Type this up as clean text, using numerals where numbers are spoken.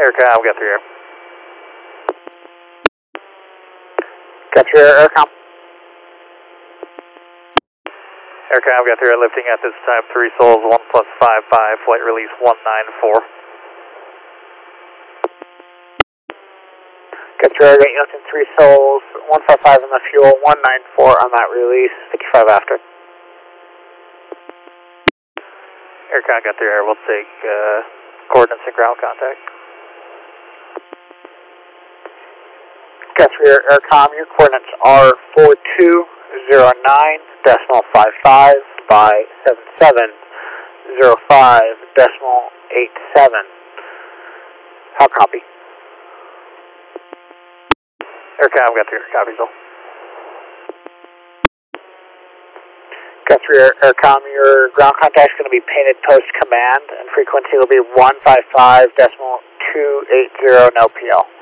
Aircom, we got 3 air. Got 3 air, Aircom. Aircom, we got 3 air lifting at this time, 3 souls, 1 plus 55, flight release 194. Got 3 air, getting lifting 3 souls, 155 on the fuel, 194 on that release, 55 after. Aircom, got 3 air, we'll take coordinates and ground contact. Got 3 air, Aircom, your coordinates are 4209.55 by 7705.87. How copy? Aircom, got 3 air, copy, Sol. Got 3 air, Aircom, your ground contact is going to be painted post command, and frequency will be 155.280 no PL.